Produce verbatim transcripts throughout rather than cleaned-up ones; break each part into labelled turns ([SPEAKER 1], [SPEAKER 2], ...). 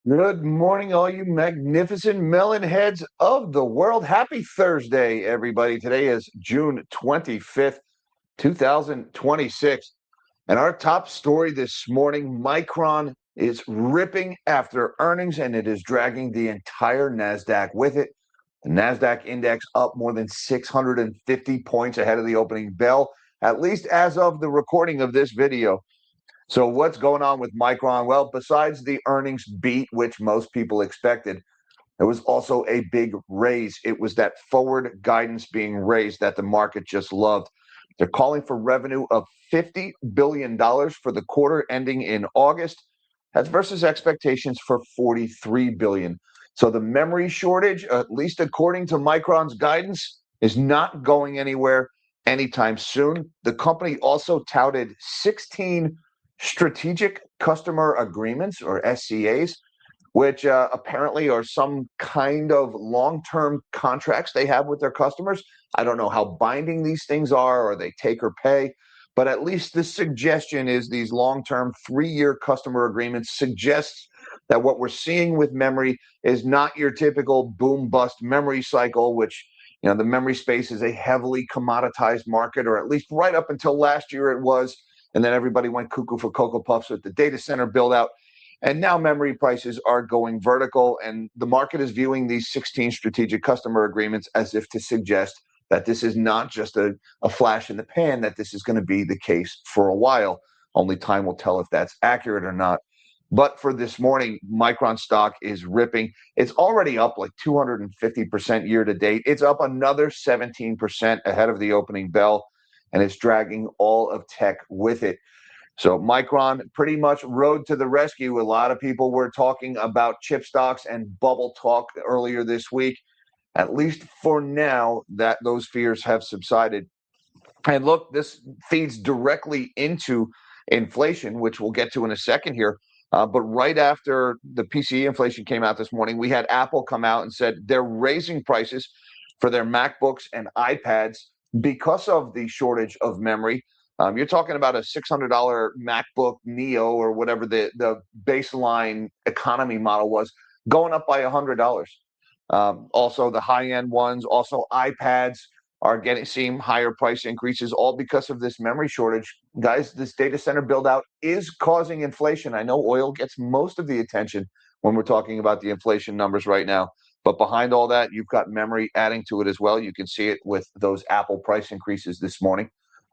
[SPEAKER 1] Good morning, all you magnificent melon heads of the world. Happy Thursday, everybody. Today is June twenty-fifth, two thousand twenty-six. And our top story this morning, Micron is ripping after earnings, and it is dragging the entire NASDAQ with it. The NASDAQ index up more than six hundred fifty points ahead of the opening bell, at least as of the recording of this video. So what's going on with Micron? Well, besides the earnings beat, which most people expected, there was also a big raise. It was that forward guidance being raised that the market just loved. They're calling for revenue of fifty billion dollars for the quarter ending in August. That's versus expectations for forty-three billion dollars. So the memory shortage, at least according to Micron's guidance, is not going anywhere anytime soon. The company also touted sixteen strategic customer agreements, or S C As, which uh, apparently are some kind of long-term contracts they have with their customers. I don't know how binding these things are, or they take or pay, but at least the suggestion is these long-term three-year customer agreements suggests that what we're seeing with memory is not your typical boom-bust memory cycle, which, you know, the memory space is a heavily commoditized market, or at least right up until last year it was. And then everybody went cuckoo for Cocoa Puffs with the data center build out. And now memory prices are going vertical, and the market is viewing these sixteen strategic customer agreements as if to suggest that this is not just a, a flash in the pan, that this is going to be the case for a while. Only time will tell if that's accurate or not. But for this morning, Micron stock is ripping. It's already up like two hundred fifty percent year to date. It's up another seventeen percent ahead of the opening bell, and it's dragging all of tech with it. So Micron pretty much rode to the rescue. A lot of people were talking about chip stocks and bubble talk earlier this week. At least for now, that those fears have subsided. And look, this feeds directly into inflation, which we'll get to in a second here. Uh, but right after the P C E inflation came out this morning, we had Apple come out and said they're raising prices for their MacBooks and iPads because of the shortage of memory. Um, you're talking about a six hundred dollars MacBook Neo, or whatever the, the baseline economy model was, going up by one hundred dollars. Um, also, the high-end ones, also iPads, are getting seeing higher price increases, all because of this memory shortage. Guys, this data center build out is causing inflation. I know oil gets most of the attention when we're talking about the inflation numbers right now, but behind all that, you've got memory adding to it as well. You can see it with those Apple price increases this morning.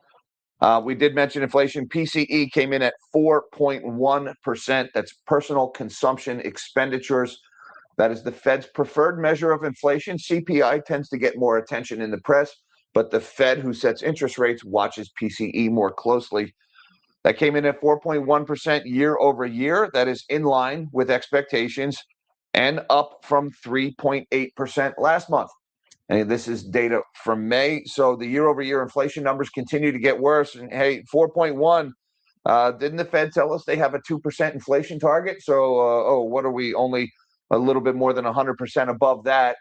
[SPEAKER 1] Uh, we did mention inflation. P C E came in at four point one percent. That's personal consumption expenditures. That is the Fed's preferred measure of inflation. C P I tends to get more attention in the press, but the Fed, who sets interest rates, watches P C E more closely. That came in at four point one percent year over year. That is in line with expectations and up from three point eight percent last month. And this is data from May. So the year over year inflation numbers continue to get worse. And hey, four point one, uh, didn't the Fed tell us they have a two percent inflation target? So, uh, oh, what are we, only a little bit more than one hundred percent above that?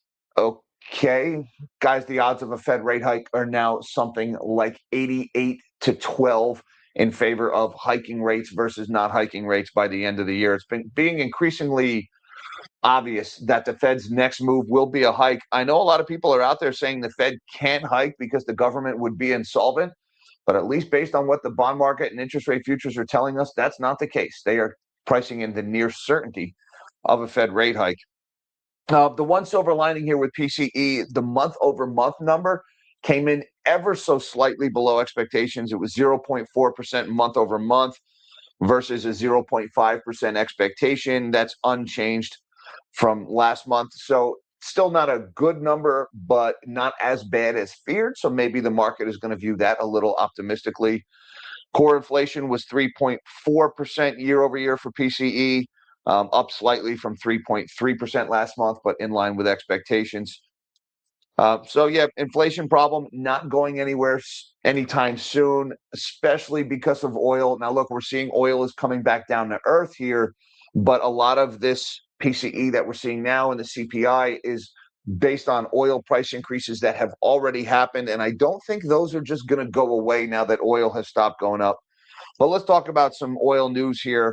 [SPEAKER 1] Okay, guys, the odds of a Fed rate hike are now something like eighty-eight to twelve in favor of hiking rates versus not hiking rates by the end of the year. It's been being increasingly obvious that the Fed's next move will be a hike. I know a lot of people are out there saying the Fed can't hike because the government would be insolvent, but at least based on what the bond market and interest rate futures are telling us, that's not the case. They are pricing in the near certainty of a Fed rate hike. Uh, the one silver lining here with P C E, the month over month number came in ever so slightly below expectations. It was zero point four percent month over month versus a zero point five percent expectation. That's unchanged from last month. So still not a good number, but not as bad as feared. So maybe the market is going to view that a little optimistically. Core inflation was three point four percent year over year for P C E, um, up slightly from three point three percent last month, but in line with expectations. Uh, so, yeah, inflation problem not going anywhere anytime soon, especially because of oil. Now, look, we're seeing oil is coming back down to earth here, but a lot of this P C E that we're seeing now in the C P I is based on oil price increases that have already happened. And I don't think those are just going to go away now that oil has stopped going up. But let's talk about some oil news here.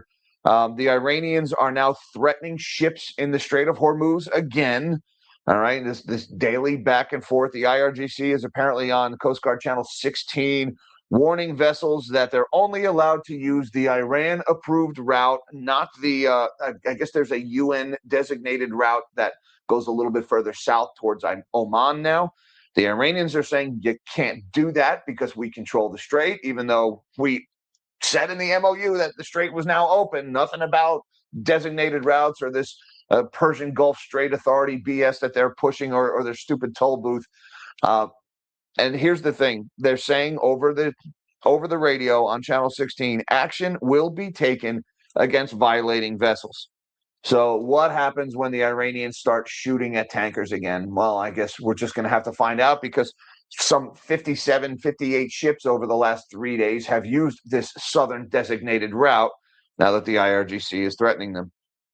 [SPEAKER 1] Um, the Iranians are now threatening ships in the Strait of Hormuz again. All right, this this daily back and forth. The I R G C is apparently on Coast Guard Channel sixteen, warning vessels that they're only allowed to use the Iran-approved route, not the. Uh, I, I guess there's a U N-designated route that goes a little bit further south towards Oman now. The Iranians are saying you can't do that because we control the strait, even though we said in the M O U that the strait was now open. Nothing about designated routes or this uh, Persian Gulf Strait Authority B S that they're pushing, or, or their stupid toll booth. Uh, and here's the thing: they're saying over the over the radio on Channel sixteen, action will be taken against violating vessels. So what happens when the Iranians start shooting at tankers again? Well, I guess we're just going to have to find out, because some fifty-seven, fifty-eight ships over the last three days have used this southern designated route now that the I R G C is threatening them.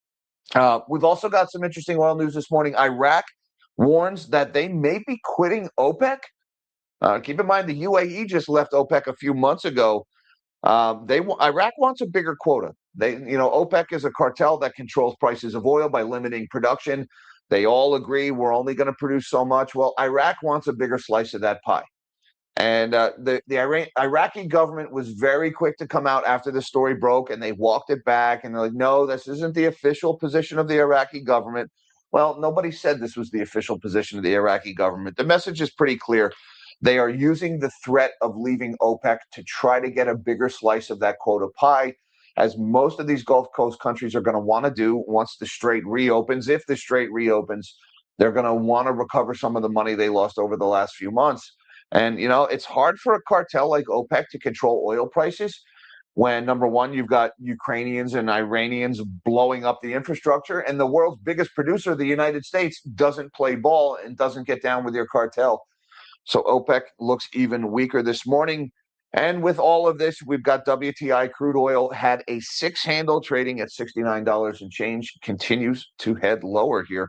[SPEAKER 1] Uh, we've also got some interesting oil news this morning. Iraq warns that they may be quitting OPEC. Uh, keep in mind, the U A E just left OPEC a few months ago. Um, they Iraq wants a bigger quota. They, you know, OPEC is a cartel that controls prices of oil by limiting production. They all agree we're only going to produce so much. Well, Iraq wants a bigger slice of that pie. And uh, the, the Iran, Iraqi government was very quick to come out after the story broke, and they walked it back. And they're like, no, this isn't the official position of the Iraqi government. Well, nobody said this was the official position of the Iraqi government. The message is pretty clear. They are using the threat of leaving OPEC to try to get a bigger slice of that quota pie, as most of these Gulf Coast countries are going to want to do once the strait reopens. If the strait reopens, they're going to want to recover some of the money they lost over the last few months. And, you know, it's hard for a cartel like OPEC to control oil prices when, number one, you've got Ukrainians and Iranians blowing up the infrastructure, and the world's biggest producer, the United States, doesn't play ball and doesn't get down with your cartel. So OPEC looks even weaker this morning. And with all of this, we've got W T I crude oil had a six handle trading at sixty-nine dollars and change, continues to head lower here.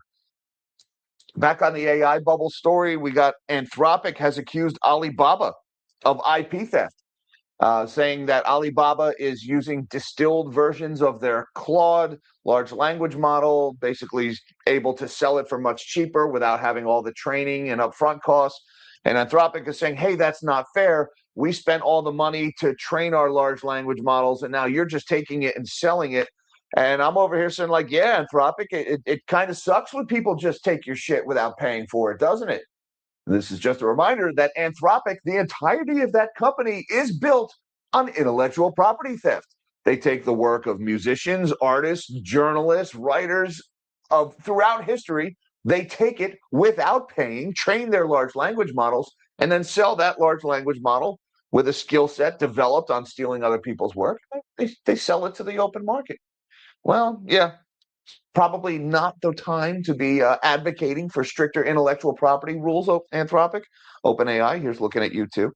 [SPEAKER 1] Back on the A I bubble story, we got Anthropic has accused Alibaba of I P theft, uh, saying that Alibaba is using distilled versions of their Claude large language model, basically able to sell it for much cheaper without having all the training and upfront costs. And Anthropic is saying, hey, that's not fair. We spent all the money to train our large language models, and now you're just taking it and selling it. And I'm over here saying, like, yeah, Anthropic, it, it, it kind of sucks when people just take your shit without paying for it, doesn't it? This is just a reminder that Anthropic, the entirety of that company, is built on intellectual property theft. They take the work of musicians, artists, journalists, writers of throughout history. They take it without paying, train their large language models, and then sell that large language model with a skill set developed on stealing other people's work. They, they sell it to the open market. Well, yeah, probably not the time to be uh, advocating for stricter intellectual property rules, Anthropic. OpenAI, here's looking at you too.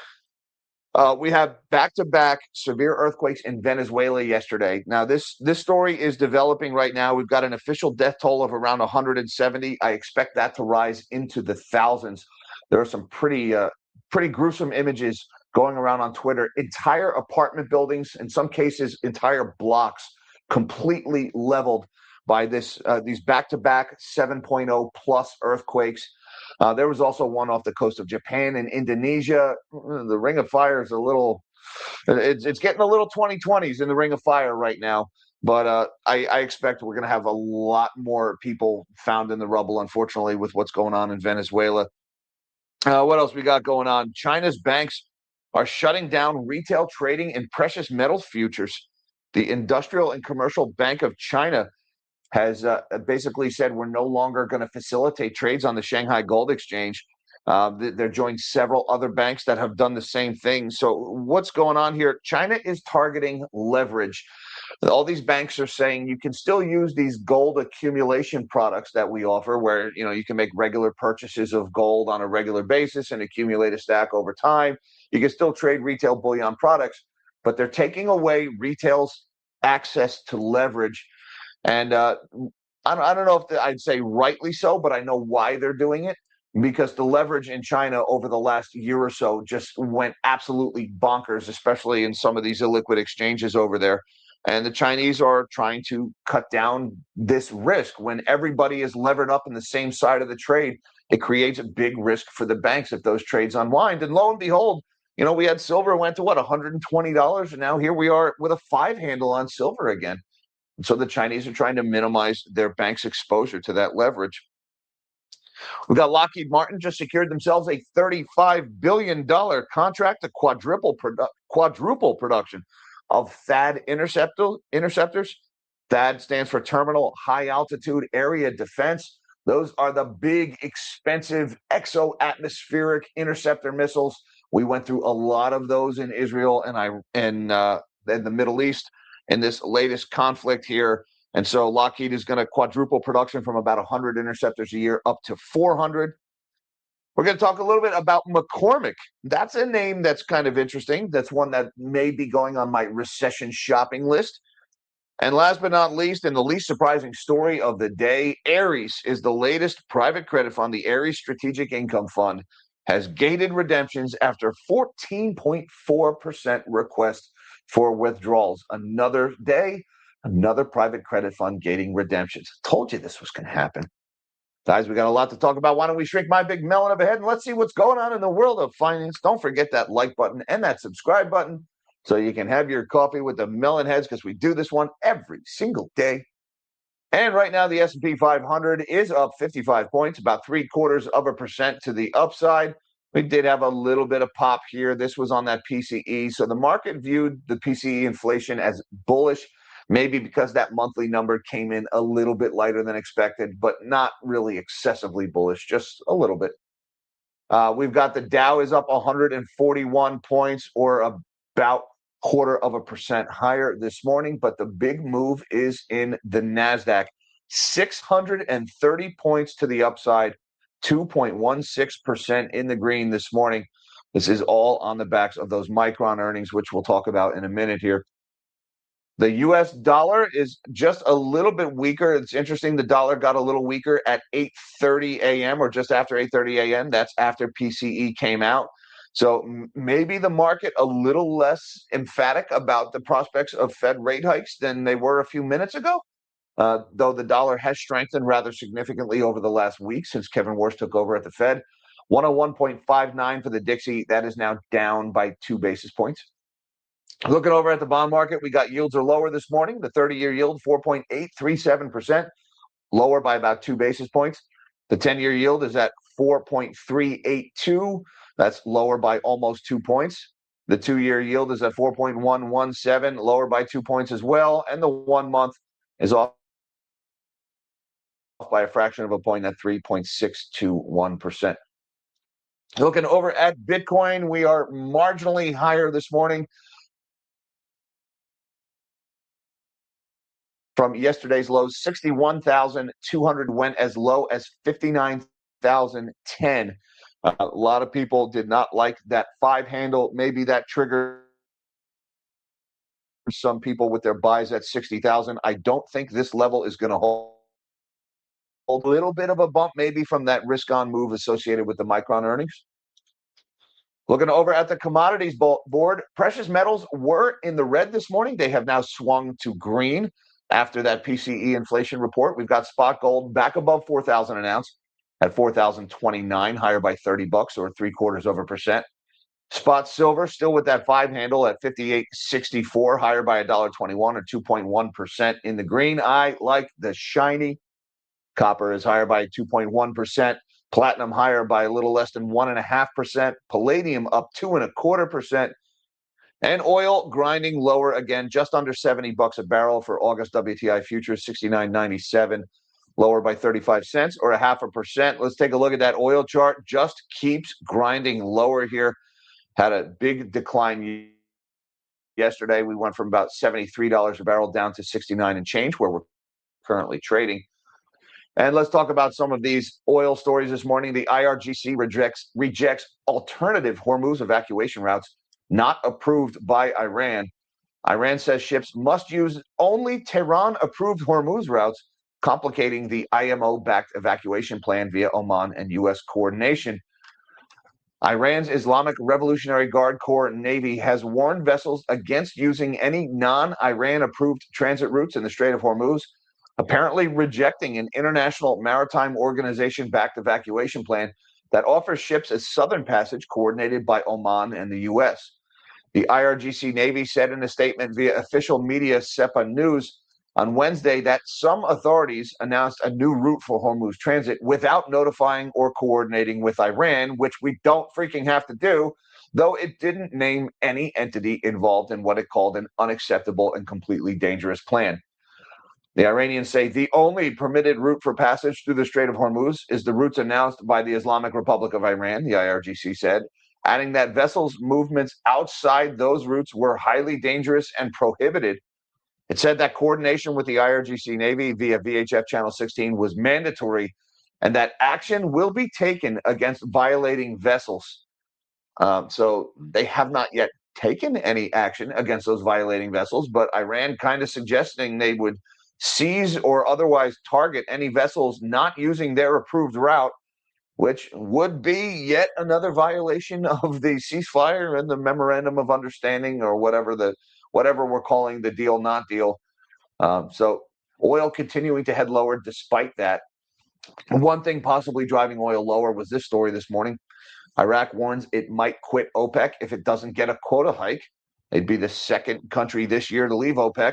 [SPEAKER 1] Uh, we have back-to-back severe earthquakes in Venezuela yesterday. Now, this this story is developing right now. We've got an official death toll of around one hundred seventy. I expect that to rise into the thousands. There are some pretty uh, pretty gruesome images going around on Twitter. Entire apartment buildings, in some cases, entire blocks, completely leveled by this uh, these back-to-back seven point oh plus earthquakes. Uh, there was also one off the coast of Japan and Indonesia. The Ring of Fire is a little, it's, it's getting a little twenty twenties in the Ring of Fire right now. But uh, I, I expect we're going to have a lot more people found in the rubble, unfortunately, with what's going on in Venezuela. Uh, what else we got going on? China's banks are shutting down retail trading in precious metals futures. The Industrial and Commercial Bank of China has uh, basically said we're no longer going to facilitate trades on the Shanghai Gold Exchange. Uh, they're joined several other banks that have done the same thing. So what's going on here? China is targeting leverage. All these banks are saying you can still use these gold accumulation products that we offer, where you know you can make regular purchases of gold on a regular basis and accumulate a stack over time. You can still trade retail bullion products, but they're taking away retail's access to leverage. And uh, I, don't, I don't know if the, I'd say rightly so, but I know why they're doing it, because the leverage in China over the last year or so just went absolutely bonkers, especially in some of these illiquid exchanges over there. And the Chinese are trying to cut down this risk. When everybody is levered up in the same side of the trade, it creates a big risk for the banks if those trades unwind. And lo and behold, you know, we had silver went to what, one hundred twenty dollars, and now here we are with a five handle on silver again. And so the Chinese are trying to minimize their bank's exposure to that leverage. We've got Lockheed Martin just secured themselves a thirty-five billion dollars contract to quadruple produ- quadruple production of THAAD interceptor, interceptors. THAAD stands for Terminal High Altitude Area Defense. Those are the big, expensive exo-atmospheric interceptor missiles. We went through a lot of those in Israel and I and uh, in the Middle East in this latest conflict here. And so Lockheed is going to quadruple production from about one hundred interceptors a year up to four hundred. We're going to talk a little bit about McCormick. That's a name that's kind of interesting. That's one that may be going on my recession shopping list. And last but not least, and the least surprising story of the day, Ares is the latest private credit fund. The Ares Strategic Income Fund has gated redemptions after fourteen point four percent request for withdrawals. Another day, another private credit fund gating redemptions. Told you this was going to happen. Guys, we got a lot to talk about. Why don't we shrink my big melon of a head and let's see what's going on in the world of finance. Don't forget that like button and that subscribe button so you can have your coffee with the melon heads, because we do this one every single day. And right now, the S and P five hundred is up fifty-five points, about three quarters of a percent to the upside. We did have a little bit of pop here. This was on that P C E. So the market viewed the P C E inflation as bullish, maybe because that monthly number came in a little bit lighter than expected, but not really excessively bullish, just a little bit. Uh, we've got the Dow is up one hundred forty-one points, or about quarter of a percent higher this morning, but the big move is in the NASDAQ. six hundred thirty points to the upside, two point one six percent in the green this morning. This is all on the backs of those Micron earnings, which we'll talk about in a minute here. The U S dollar is just a little bit weaker. It's interesting. The dollar got a little weaker at eight thirty a.m. or just after eight thirty a.m. That's after P C E came out. So m- maybe the market a little less emphatic about the prospects of Fed rate hikes than they were a few minutes ago, uh, though the dollar has strengthened rather significantly over the last week since Kevin Warsh took over at the Fed. one oh one point five nine for the Dixie. That is now down by two basis points. Looking over at the bond market, we got yields are lower this morning. The thirty-year yield, four point eight three seven percent, lower by about two basis points. The ten-year yield is at four point three eight two. That's lower by almost two points. The two-year yield is at four point one one seven, lower by two points as well. And the one month is off by a fraction of a point at three point six two one percent. Looking over at Bitcoin, we are marginally higher this morning from yesterday's lows. sixty-one thousand two hundred went as low as fifty-nine thousand ten. Uh, a lot of people did not like that five handle. Maybe that triggered some people with their buys at sixty thousand. I don't think this level is going to hold. A little bit of a bump maybe from that risk on move associated with the Micron earnings. Looking over at the commodities board, precious metals were in the red this morning. They have now swung to green after that P C E inflation report. We've got spot gold back above four thousand an ounce at four thousand twenty-nine, higher by thirty bucks or three quarters of a percent. Spot silver still with that five handle at fifty-eight sixty-four, higher by one dollar twenty-one or two point one percent in the green. I like the shiny. Copper is higher by two point one percent. Platinum higher by a little less than one point five percent. Palladium up two and a quarter percent. And oil grinding lower again, just under seventy bucks a barrel for August W T I futures, sixty-nine ninety-seven, lower by thirty-five cents or a half a percent. Let's take a look at that oil chart. Just keeps grinding lower here. Had a big decline yesterday. We went from about seventy-three dollars a barrel down to sixty-nine and change, where we're currently trading. And let's talk about some of these oil stories this morning. The I R G C rejects rejects alternative Hormuz evacuation routes not approved by Iran. Iran says ships must use only Tehran-approved Hormuz routes, complicating the I M O-backed evacuation plan via Oman and U S coordination. Iran's Islamic Revolutionary Guard Corps Navy has warned vessels against using any non-Iran approved transit routes in the Strait of Hormuz, apparently rejecting an International Maritime Organization-backed evacuation plan that offers ships a southern passage coordinated by Oman and the U S. The I R G C Navy said in a statement via official media SEPA News on Wednesday that some authorities announced a new route for Hormuz transit without notifying or coordinating with Iran, which we don't freaking have to do, though it didn't name any entity involved in what it called an unacceptable and completely dangerous plan. The Iranians say the only permitted route for passage through the Strait of Hormuz is the routes announced by the Islamic Republic of Iran, the I R G C said, adding that vessels' movements outside those routes were highly dangerous and prohibited. It said that coordination with the I R G C Navy via V H F Channel sixteen was mandatory and that action will be taken against violating vessels. Um, so they have not yet taken any action against those violating vessels, but Iran kind of suggesting they would seize or otherwise target any vessels not using their approved route, which would be yet another violation of the ceasefire and the memorandum of understanding, or whatever the whatever we're calling the deal not deal. Um, so oil continuing to head lower despite that. One thing possibly driving oil lower was this story this morning. Iraq warns it might quit OPEC if it doesn't get a quota hike. They'd be the second country this year to leave OPEC.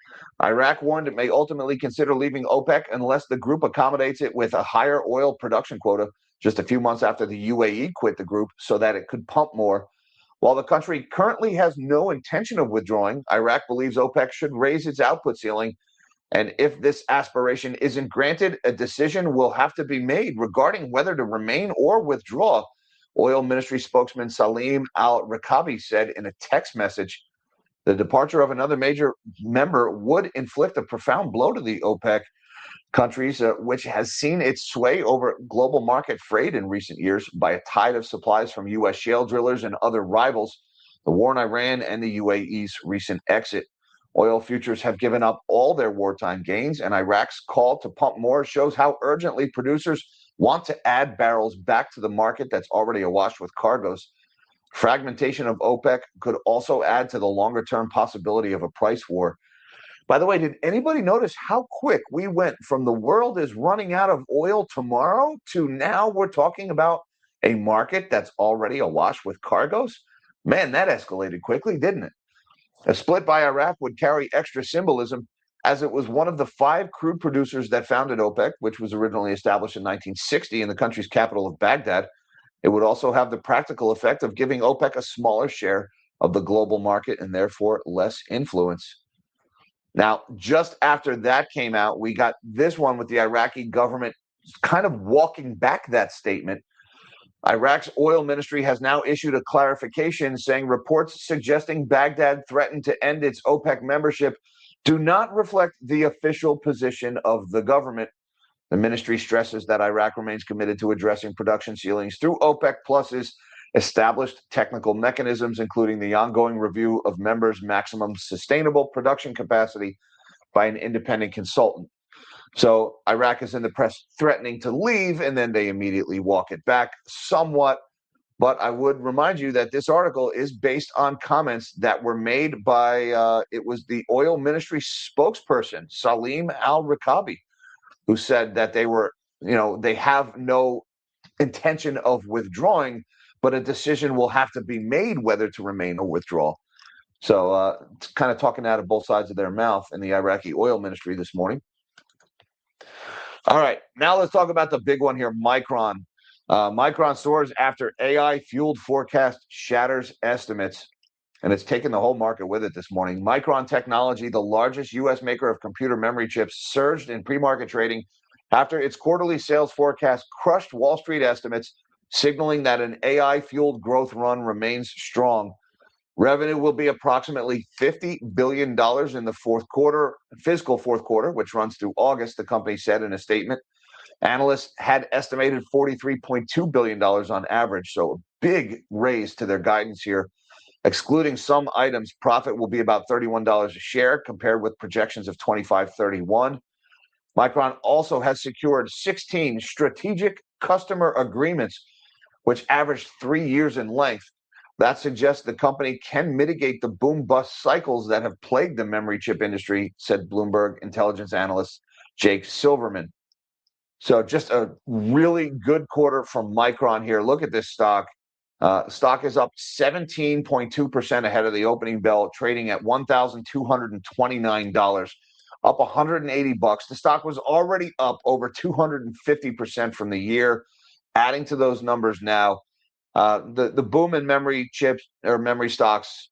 [SPEAKER 1] Iraq warned it may ultimately consider leaving OPEC unless the group accommodates it with a higher oil production quota just a few months after the U A E quit the group so that it could pump more. While the country currently has no intention of withdrawing, Iraq believes OPEC should raise its output ceiling. And if this aspiration isn't granted, a decision will have to be made regarding whether to remain or withdraw, Oil Ministry spokesman Salim al-Rikabi said in a text message. The departure of another major member would inflict a profound blow to the OPEC countries, uh, which has seen its sway over global market freight in recent years by a tide of supplies from U S shale drillers and other rivals, the war in Iran, and the U A E's recent exit. Oil futures have given up all their wartime gains, and Iraq's call to pump more shows how urgently producers want to add barrels back to the market that's already awash with cargoes. Fragmentation of OPEC could also add to the longer-term possibility of a price war. By the way, did anybody notice how quick we went from the world is running out of oil tomorrow to now we're talking about a market that's already awash with cargoes? Man, that escalated quickly, didn't it? A split by Iraq would carry extra symbolism, as it was one of the five crude producers that founded OPEC, which was originally established in nineteen sixty in the country's capital of Baghdad. It would also have the practical effect of giving OPEC a smaller share of the global market and therefore less influence. Now, just after that came out, we got this one with the Iraqi government kind of walking back that statement. Iraq's oil ministry has now issued a clarification saying reports suggesting Baghdad threatened to end its OPEC membership do not reflect the official position of the government. The ministry stresses that Iraq remains committed to addressing production ceilings through OPEC Plus's established technical mechanisms, including the ongoing review of members' maximum sustainable production capacity by an independent consultant. So Iraq is in the press threatening to leave, and then they immediately walk it back somewhat. But I would remind you that this article is based on comments that were made by, uh, it was the oil ministry spokesperson, Salim al-Rikabi, who said that they were, you know, they have no intention of withdrawing, but a decision will have to be made whether to remain or withdraw. So uh, it's kind of talking out of both sides of their mouth in the Iraqi oil ministry this morning. All right, now let's talk about the big one here, Micron. Uh, Micron soars after A I-fueled forecast shatters estimates, and it's taken the whole market with it this morning. Micron Technology, the largest U S maker of computer memory chips, surged in pre-market trading after its quarterly sales forecast crushed Wall Street estimates, signaling that an A I-fueled growth run remains strong. Revenue will be approximately fifty billion dollars in the fourth quarter, fiscal fourth quarter, which runs through August, the company said in a statement. Analysts had estimated forty-three point two billion dollars on average, so a big raise to their guidance here. Excluding some items, profit will be about thirty-one dollars a share compared with projections of twenty-five thirty-one. Micron also has secured sixteen strategic customer agreements which averaged three years in length. That suggests the company can mitigate the boom-bust cycles that have plagued the memory chip industry, said Bloomberg intelligence analyst Jake Silverman. So just a really good quarter from Micron here. Look at this stock. Uh, stock is up seventeen point two percent ahead of the opening bell, trading at one thousand two hundred twenty-nine dollars, up one hundred eighty bucks. The stock was already up over two hundred fifty percent from the year. Adding to those numbers now, uh, the, the boom in memory chips or memory stocks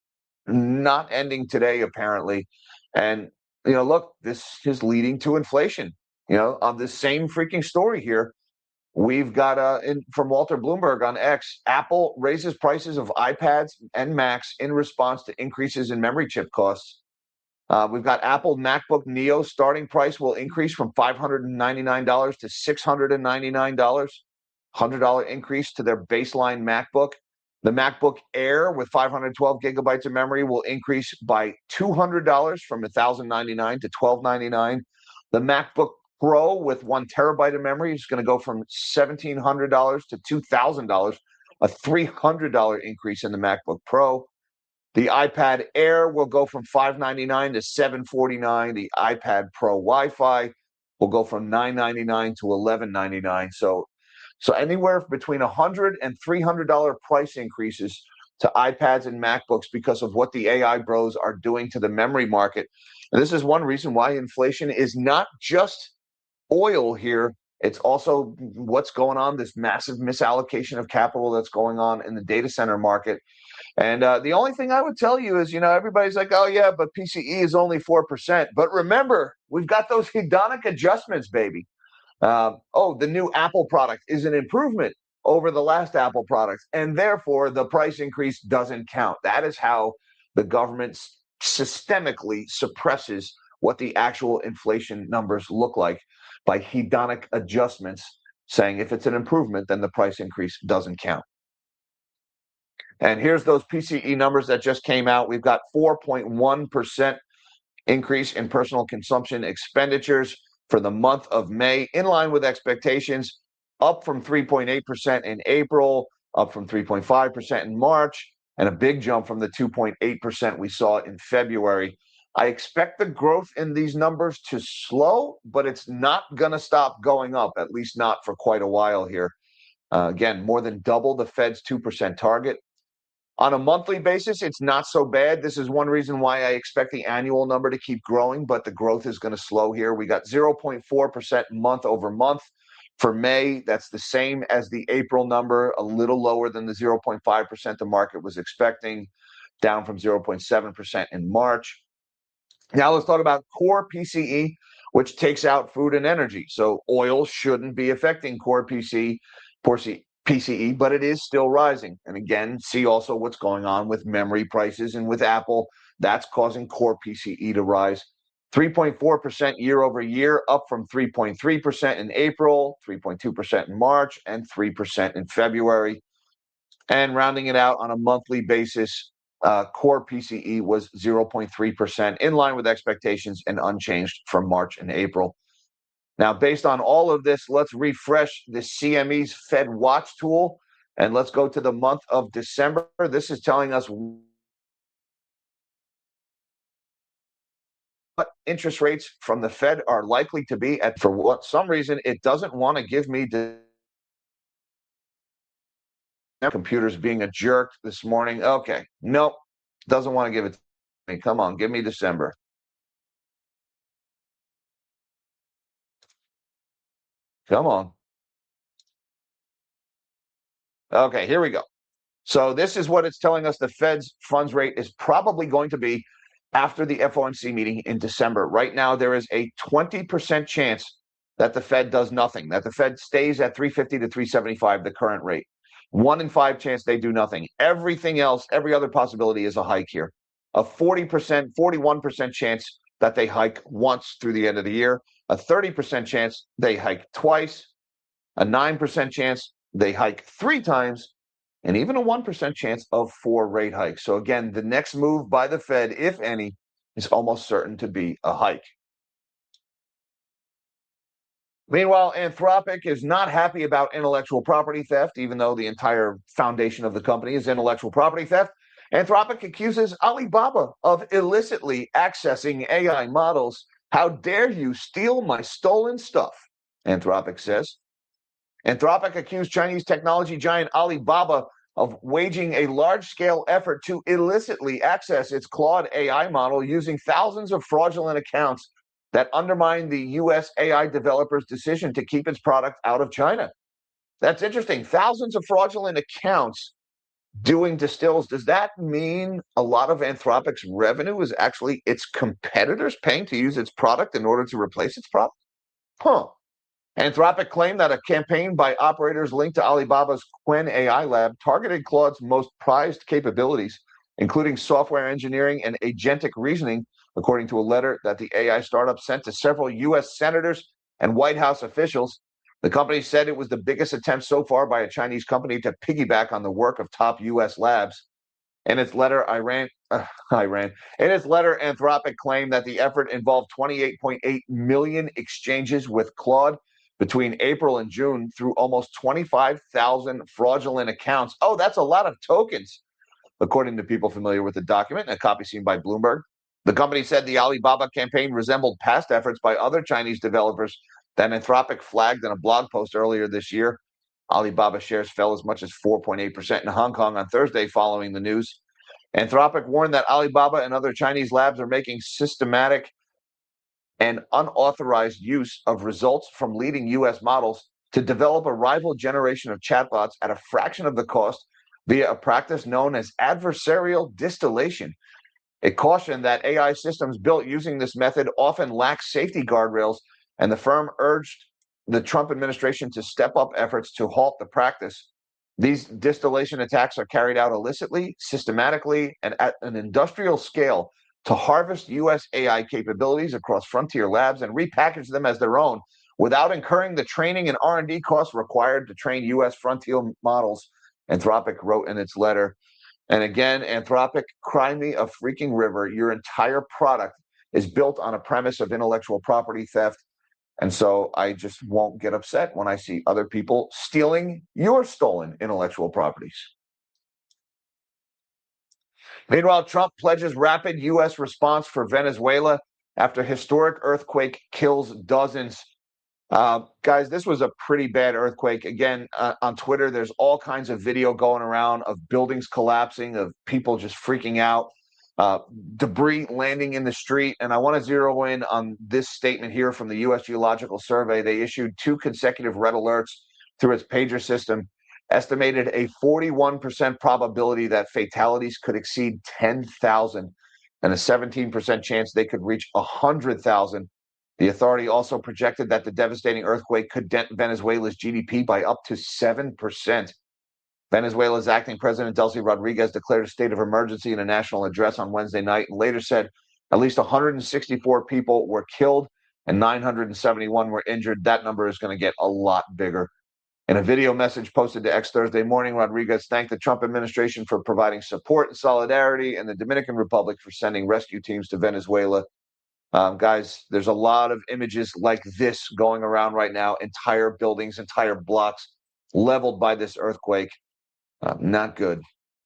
[SPEAKER 1] not ending today, apparently. And, you know, look, this is leading to inflation. You know, on this same freaking story here, we've got uh, in, from Walter Bloomberg on X, Apple raises prices of iPads and Macs in response to increases in memory chip costs. Uh, we've got Apple MacBook Neo starting price will increase from five hundred ninety-nine dollars to six hundred ninety-nine dollars, one hundred dollars increase to their baseline MacBook. The MacBook Air with five hundred twelve gigabytes of memory will increase by two hundred dollars from one thousand ninety-nine dollars to twelve ninety-nine. The MacBook Pro with one terabyte of memory is going to go from seventeen hundred dollars to two thousand dollars, a three hundred dollars increase in the MacBook Pro. The iPad Air will go from five hundred ninety-nine dollars to seven hundred forty-nine dollars. The iPad Pro Wi-Fi will go from nine hundred ninety-nine dollars to eleven ninety-nine. So, so anywhere between one hundred dollars and three hundred dollars price increases to iPads and MacBooks because of what the A I bros are doing to the memory market. And this is one reason why inflation is not just oil here. It's also what's going on, this massive misallocation of capital that's going on in the data center market. And uh, the only thing I would tell you is, you know, everybody's like, oh, yeah, but P C E is only four percent. But remember, we've got those hedonic adjustments, baby. Uh, oh, the new Apple product is an improvement over the last Apple products, and therefore the price increase doesn't count. That is how the government systemically suppresses what the actual inflation numbers look like, by hedonic adjustments, saying if it's an improvement, then the price increase doesn't count. And here's those P C E numbers that just came out. We've got four point one percent increase in personal consumption expenditures for the month of May, in line with expectations, up from three point eight percent in April, up from three point five percent in March, and a big jump from the two point eight percent we saw in February. I expect the growth in these numbers to slow, but it's not going to stop going up, at least not for quite a while here. Uh, again, more than double the Fed's two percent target. On a monthly basis, it's not so bad. This is one reason why I expect the annual number to keep growing, but the growth is going to slow here. We got zero point four percent month over month. For May, that's the same as the April number, a little lower than the zero point five percent the market was expecting, down from zero point seven percent in March. Now let's talk about core P C E, which takes out food and energy. So oil shouldn't be affecting core P C, P C E, but it is still rising. And again, see also what's going on with memory prices and with Apple. That's causing core P C E to rise. three point four percent year over year, up from three point three percent in April, three point two percent in March, and three percent in February. And rounding it out on a monthly basis, uh, core P C E was zero point three percent, in line with expectations and unchanged from March and April. Now, based on all of this, let's refresh the C M E's Fed Watch tool, and let's go to the month of December. This is telling us what interest rates from the Fed are likely to be at. For what some reason, it doesn't want to give me the computer's being a jerk this morning. Okay, nope, doesn't want to give it to me. Come on, give me December. Come on. Okay, here we go. So this is what it's telling us the Fed's funds rate is probably going to be after the F O M C meeting in December. Right now, there is a twenty percent chance that the Fed does nothing, that the Fed stays at three fifty to three seventy-five, the current rate. One in five chance they do nothing. Everything else, every other possibility is a hike here. A forty percent, forty-one percent chance that they hike once through the end of the year. A thirty percent chance they hike twice. A nine percent chance they hike three times. And even a one percent chance of four rate hikes. So again, the next move by the Fed, if any, is almost certain to be a hike. Meanwhile, Anthropic is not happy about intellectual property theft, even though the entire foundation of the company is intellectual property theft. Anthropic accuses Alibaba of illicitly accessing A I models. How dare you steal my stolen stuff? Anthropic says. Anthropic accused Chinese technology giant Alibaba of waging a large-scale effort to illicitly access its Claude A I model using thousands of fraudulent accounts that undermine the U S A I developer's decision to keep its product out of China. That's interesting. Thousands of fraudulent accounts doing distills. Does that mean a lot of Anthropic's revenue is actually its competitors paying to use its product in order to replace its product? Huh. Anthropic claimed that a campaign by operators linked to Alibaba's Qwen A I lab targeted Claude's most prized capabilities, including software engineering and agentic reasoning, according to a letter that the A I startup sent to several U S senators and White House officials. The company said it was the biggest attempt so far by a Chinese company to piggyback on the work of top U S labs. In its letter, Iran, uh, Iran, in its letter, Anthropic claimed that the effort involved twenty-eight point eight million exchanges with Claude between April and June through almost twenty-five thousand fraudulent accounts. Oh, that's a lot of tokens, according to people familiar with the document, a copy seen by Bloomberg. The company said the Alibaba campaign resembled past efforts by other Chinese developers that Anthropic flagged in a blog post earlier this year. Alibaba shares fell as much as four point eight percent in Hong Kong on Thursday following the news. Anthropic warned that Alibaba and other Chinese labs are making systematic and unauthorized use of results from leading U S models to develop a rival generation of chatbots at a fraction of the cost via a practice known as adversarial distillation. It cautioned that A I systems built using this method often lack safety guardrails, and the firm urged the Trump administration to step up efforts to halt the practice. These distillation attacks are carried out illicitly, systematically, and at an industrial scale to harvest U S A I capabilities across frontier labs and repackage them as their own without incurring the training and R and D costs required to train U S frontier models, Anthropic wrote in its letter. And again, Anthropic, cry me a freaking river. Your entire product is built on a premise of intellectual property theft. And so I just won't get upset when I see other people stealing your stolen intellectual properties. Meanwhile, Trump pledges rapid U S response for Venezuela after historic earthquake kills dozens. Uh, guys, this was a pretty bad earthquake. Again, uh, on Twitter, there's all kinds of video going around of buildings collapsing, of people just freaking out, uh, debris landing in the street. And I want to zero in on this statement here from the U S Geological Survey. They issued two consecutive red alerts through its pager system, estimated a forty-one percent probability that fatalities could exceed ten thousand and a seventeen percent chance they could reach one hundred thousand. The authority also projected that the devastating earthquake could dent Venezuela's G D P by up to seven percent. Venezuela's acting president, Delcy Rodriguez, declared a state of emergency in a national address on Wednesday night and later said at least one hundred sixty-four people were killed and nine hundred seventy-one were injured. That number is going to get a lot bigger. In a video message posted to X Thursday morning, Rodriguez thanked the Trump administration for providing support and solidarity and the Dominican Republic for sending rescue teams to Venezuela. Um, guys, there's a lot of images like this going around right now. Entire buildings, entire blocks leveled by this earthquake. Uh, not good.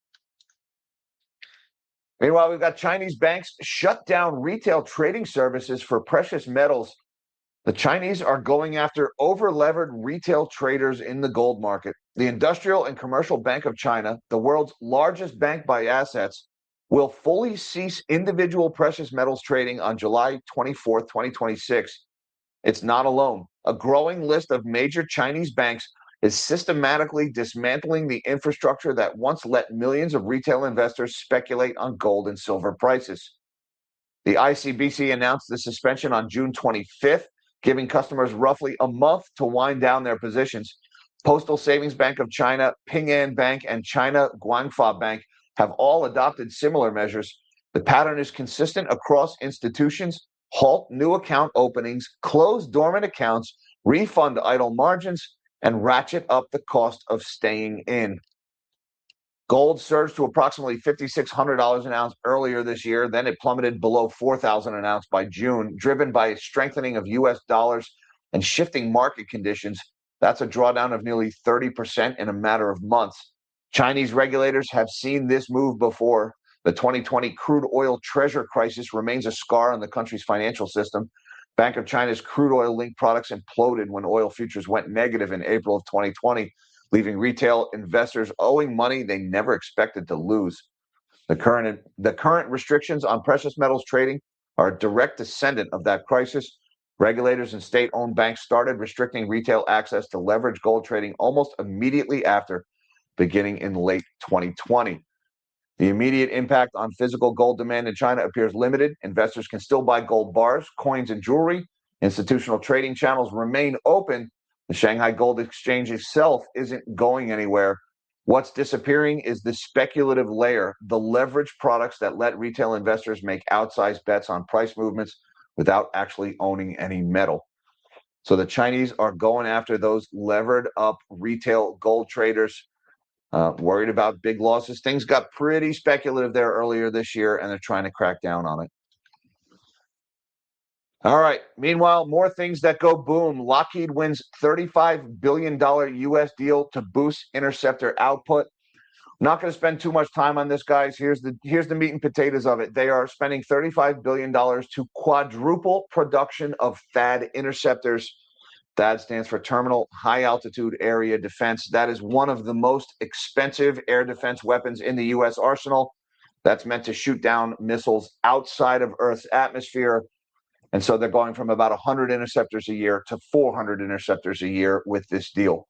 [SPEAKER 1] Meanwhile, we've got Chinese banks shut down retail trading services for precious metals. The Chinese are going after over-levered retail traders in the gold market. The Industrial and Commercial Bank of China, the world's largest bank by assets, will fully cease individual precious metals trading on July twenty-fourth, twenty twenty-six. It's not alone. A growing list of major Chinese banks is systematically dismantling the infrastructure that once let millions of retail investors speculate on gold and silver prices. The I C B C announced the suspension on June twenty-fifth, giving customers roughly a month to wind down their positions. Postal Savings Bank of China, Ping An Bank, and China Guangfa Bank have all adopted similar measures. The pattern is consistent across institutions: halt new account openings, close dormant accounts, refund idle margins, and ratchet up the cost of staying in. Gold surged to approximately five thousand six hundred dollars an ounce earlier this year. Then it plummeted below four thousand dollars an ounce by June, driven by a strengthening of U S dollars and shifting market conditions, that's a drawdown of nearly thirty percent in a matter of months. Chinese regulators have seen this move before. The twenty twenty crude oil treasure crisis remains a scar on the country's financial system. Bank of China's crude oil-linked products imploded when oil futures went negative in April of twenty twenty, leaving retail investors owing money they never expected to lose. The current, the current restrictions on precious metals trading are a direct descendant of that crisis. Regulators and state-owned banks started restricting retail access to leveraged gold trading almost immediately after, beginning in late twenty twenty. The immediate impact on physical gold demand in China appears limited. Investors can still buy gold bars, coins, and jewelry. Institutional trading channels remain open. The Shanghai Gold Exchange itself isn't going anywhere. What's disappearing is the speculative layer, the leverage products that let retail investors make outsized bets on price movements without actually owning any metal. So the Chinese are going after those levered up retail gold traders, uh, worried about big losses. Things got pretty speculative there earlier this year, and they're trying to crack down on it. All right. Meanwhile, more things that go boom. Lockheed wins thirty-five billion dollars U S deal to boost interceptor output. Not going to spend too much time on this, guys. Here's the here's the meat and potatoes of it. They are spending thirty-five billion dollars to quadruple production of THAAD interceptors. THAAD stands for Terminal High Altitude Area Defense. That is one of the most expensive air defense weapons in the U S arsenal. That's meant to shoot down missiles outside of Earth's atmosphere. And so they're going from about one hundred interceptors a year to four hundred interceptors a year with this deal.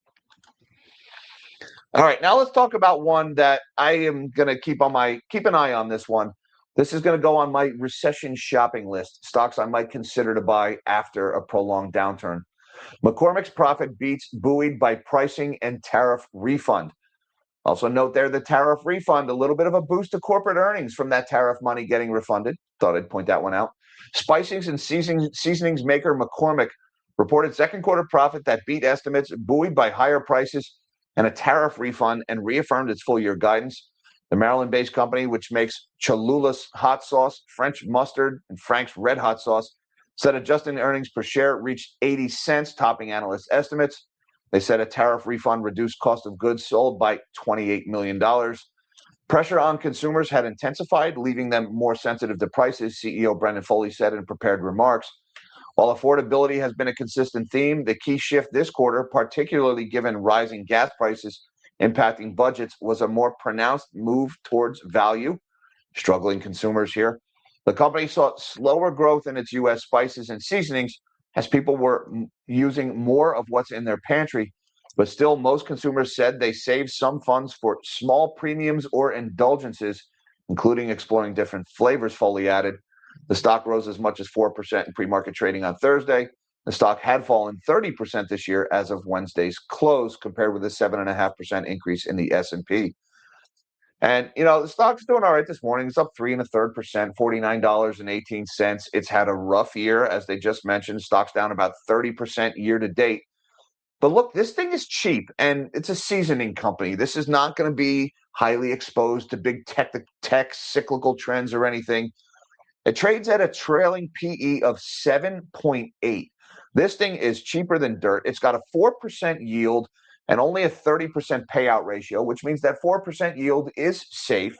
[SPEAKER 1] All right, now let's talk about one that I am going to keep on my keep an eye on this one. This is going to go on my recession shopping list, stocks I might consider to buy after a prolonged downturn. McCormick's profit beats buoyed by pricing and tariff refund. Also note there the tariff refund, a little bit of a boost to corporate earnings from that tariff money getting refunded. Thought I'd point that one out. Spicings and seasonings, seasonings maker McCormick reported second quarter profit that beat estimates, buoyed by higher prices and a tariff refund, and reaffirmed its full-year guidance. The Maryland-based company, which makes Cholula's hot sauce, French mustard, and Frank's red hot sauce, said adjusted earnings per share reached eighty cents, topping analyst estimates. They said a tariff refund reduced cost of goods sold by twenty-eight million dollars. Pressure on consumers had intensified, leaving them more sensitive to prices, C E O Brendan Foley said in prepared remarks. While affordability has been a consistent theme, the key shift this quarter, particularly given rising gas prices impacting budgets, was a more pronounced move towards value. Struggling consumers here. The company saw slower growth in its U S spices and seasonings as people were using more of what's in their pantry. But still, most consumers said they saved some funds for small premiums or indulgences, including exploring different flavors, Foley added. The stock rose as much as four percent in pre-market trading on Thursday. The stock had fallen thirty percent this year as of Wednesday's close, compared with a seven point five percent increase in the S and P. And, you know, the stock's doing all right this morning. It's up three and a third percent, forty-nine dollars and eighteen cents. It's had a rough year, as they just mentioned. Stock's down about thirty percent year to date. But look, this thing is cheap, and it's a seasoning company. This is not going to be highly exposed to big tech, tech cyclical trends or anything. It trades at a trailing P E of seven point eight. This thing is cheaper than dirt. It's got a four percent yield and only a thirty percent payout ratio, which means that four percent yield is safe.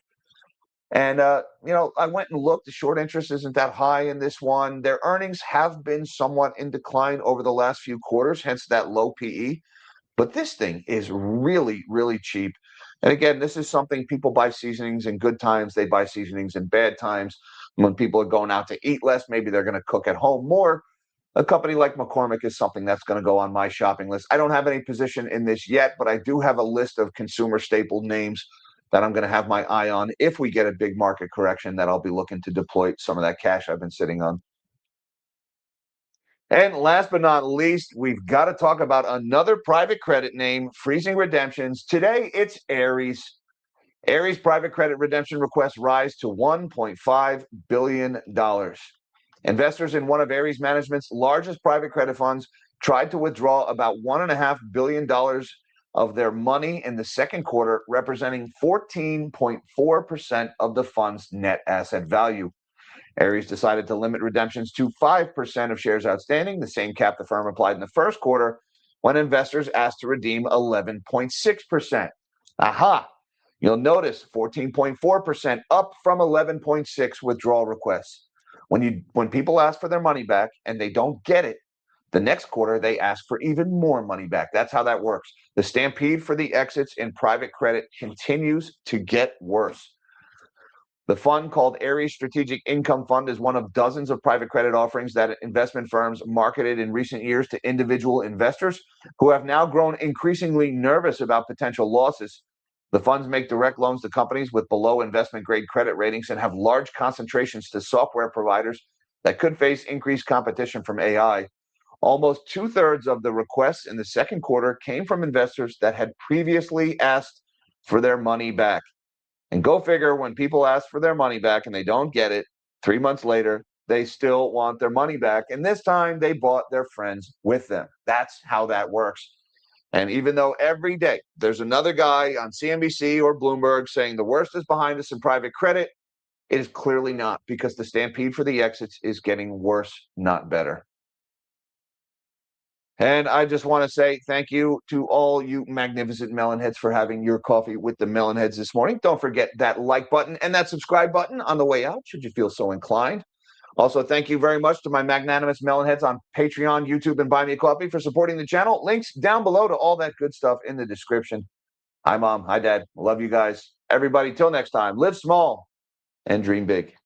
[SPEAKER 1] And, uh, you know, I went and looked. The short interest isn't that high in this one. Their earnings have been somewhat in decline over the last few quarters, hence that low P E. But this thing is really, really cheap. And again, this is something people buy seasonings in good times. They buy seasonings in bad times. When people are going out to eat less, maybe they're going to cook at home more. A company like McCormick is something that's going to go on my shopping list. I don't have any position in this yet, but I do have a list of consumer staple names that I'm going to have my eye on if we get a big market correction, that I'll be looking to deploy some of that cash I've been sitting on. And last but not least, we've got to talk about another private credit name, freezing redemptions. Today, it's Ares. Ares private credit redemption requests rise to one point five billion dollars. Investors in one of Ares Management's largest private credit funds tried to withdraw about one point five billion dollars of their money in the second quarter, representing fourteen point four percent of the fund's net asset value. Ares decided to limit redemptions to five percent of shares outstanding, the same cap the firm applied in the first quarter when investors asked to redeem eleven point six percent. Aha! You'll notice fourteen point four percent up from eleven point six withdrawal requests. When you when people ask for their money back and they don't get it, the next quarter they ask for even more money back. That's how that works. The stampede for the exits in private credit continues to get worse. The fund, called Ares Strategic Income Fund, is one of dozens of private credit offerings that investment firms marketed in recent years to individual investors who have now grown increasingly nervous about potential losses. The funds make direct loans to companies with below investment grade credit ratings and have large concentrations to software providers that could face increased competition from A I. Almost two-thirds of the requests in the second quarter came from investors that had previously asked for their money back. And go figure, when people ask for their money back and they don't get it, three months later, they still want their money back. And this time they bought their friends with them. That's how that works. And even though every day there's another guy on C N B C or Bloomberg saying the worst is behind us in private credit, it is clearly not, because the stampede for the exits is getting worse, not better. And I just want to say thank you to all you magnificent melonheads for having your coffee with the melonheads this morning. Don't forget that like button and that subscribe button on the way out, should you feel so inclined. Also, thank you very much to my magnanimous melonheads on Patreon, YouTube, and Buy Me a Coffee for supporting the channel. Links down below to all that good stuff in the description. Hi, Mom. Hi, Dad. Love you guys. Everybody, till next time, live small and dream big.